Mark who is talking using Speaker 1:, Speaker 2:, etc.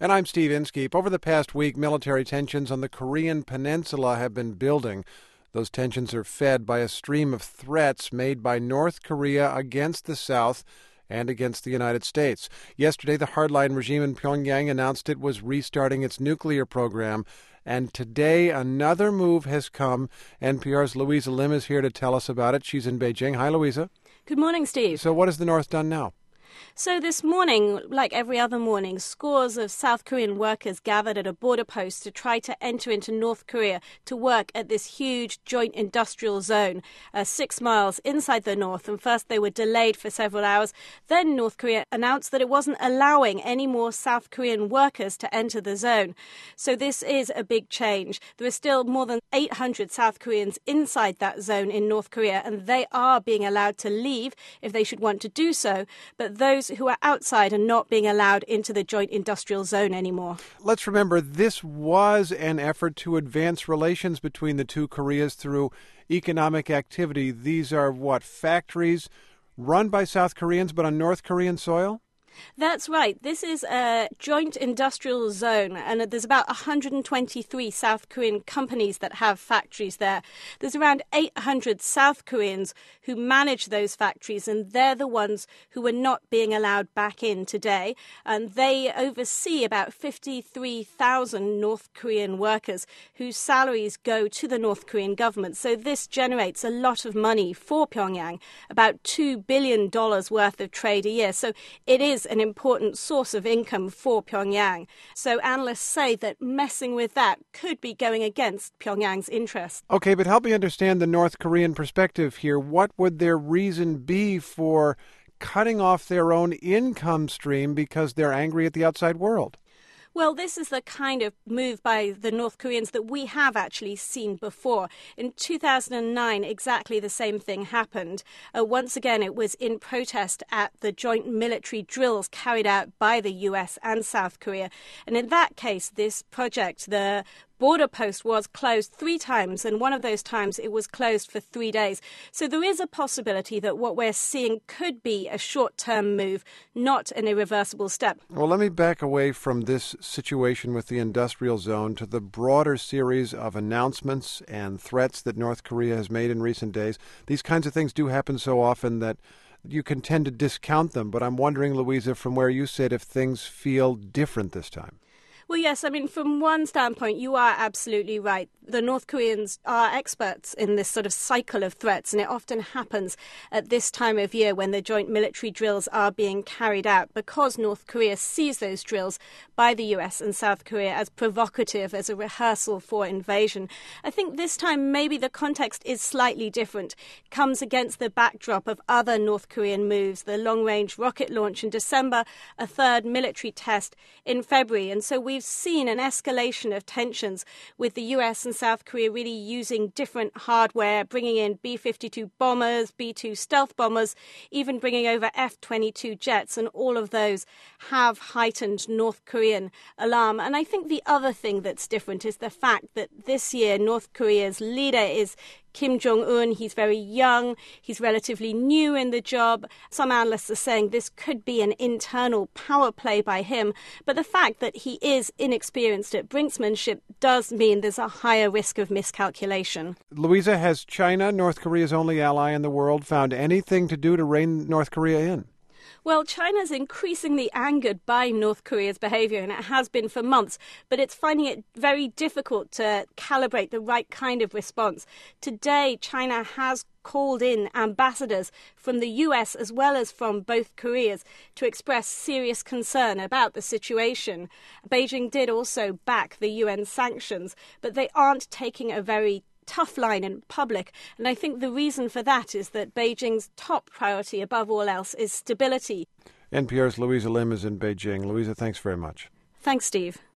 Speaker 1: And I'm Steve Inskeep. Over the past week, military tensions on the Korean peninsula have been building. Those tensions are fed by a stream of threats made by North Korea against the South and against the United States. Yesterday, the hardline regime in Pyongyang announced it was restarting its nuclear program. And today, another move has come. NPR's Louisa Lim is here to tell us about it. She's in Beijing. Hi, Louisa.
Speaker 2: Good morning, Steve.
Speaker 1: So what has the North done now?
Speaker 2: So this morning, like every other morning, scores of South Korean workers gathered at a border post to try to enter into North Korea to work at this huge joint industrial zone, 6 miles inside the north. And first they were delayed for several hours. Then North Korea announced that it wasn't allowing any more South Korean workers to enter the zone. So this is a big change. There are still more than 800 South Koreans inside that zone in North Korea, and they are being allowed to leave if they should want to do so. But those who are outside are not being allowed into the joint industrial zone anymore.
Speaker 1: Let's remember, this was an effort to advance relations between the two Koreas through economic activity. These are factories run by South Koreans but on North Korean soil?
Speaker 2: That's right. This is a joint industrial zone, and there's about 123 South Korean companies that have factories there. There's around 800 South Koreans who manage those factories, and they're the ones who are not being allowed back in today. And they oversee about 53,000 North Korean workers whose salaries go to the North Korean government. So this generates a lot of money for Pyongyang, about $2 billion worth of trade a year. So it is an important source of income for Pyongyang. So analysts say that messing with that could be going against Pyongyang's interests.
Speaker 1: Okay, but help me understand the North Korean perspective here. What would their reason be for cutting off their own income stream because they're angry at the outside world?
Speaker 2: Well, this is the kind of move by the North Koreans that we have actually seen before. In 2009, exactly the same thing happened. Once again, it was in protest at the joint military drills carried out by the US and South Korea. And in that case, this project, the border post, was closed 3 times, and one of those times it was closed for 3 days. So there is a possibility that what we're seeing could be a short-term move, not an irreversible step.
Speaker 1: Well, let me back away from this situation with the industrial zone to the broader series of announcements and threats that North Korea has made in recent days. These kinds of things do happen so often that you can tend to discount them, but I'm wondering, Louisa, from where you sit, if things feel different this time.
Speaker 2: Well, yes, I mean, from one standpoint, you are absolutely right. The North Koreans are experts in this sort of cycle of threats, and it often happens at this time of year when the joint military drills are being carried out, because North Korea sees those drills by the US and South Korea as provocative, as a rehearsal for invasion. I think this time maybe the context is slightly different. It comes against the backdrop of other North Korean moves, the long-range rocket launch in December, a third military test in February, and so we've seen an escalation of tensions with the US and South Korea really using different hardware, bringing in B-52 bombers, B-2 stealth bombers, even bringing over F-22 jets, and all of those have heightened North Korean alarm. And I think the other thing that's different is the fact that this year North Korea's leader is Kim Jong-un. He's very young. He's relatively new in the job. Some analysts are saying this could be an internal power play by him. But the fact that he is inexperienced at brinksmanship does mean there's a higher risk of miscalculation.
Speaker 1: Louisa, has China, North Korea's only ally in the world, found anything to do to rein North Korea in?
Speaker 2: Well, China's increasingly angered by North Korea's behavior, and it has been for months, but it's finding it very difficult to calibrate the right kind of response. Today, China has called in ambassadors from the US as well as from both Koreas to express serious concern about the situation. Beijing did also back the UN sanctions, but they aren't taking a very tough line in public, and I think the reason for that is that Beijing's top priority above all else is stability.
Speaker 1: NPR's Louisa Lim is in Beijing. Louisa, thanks very much.
Speaker 2: Thanks, Steve.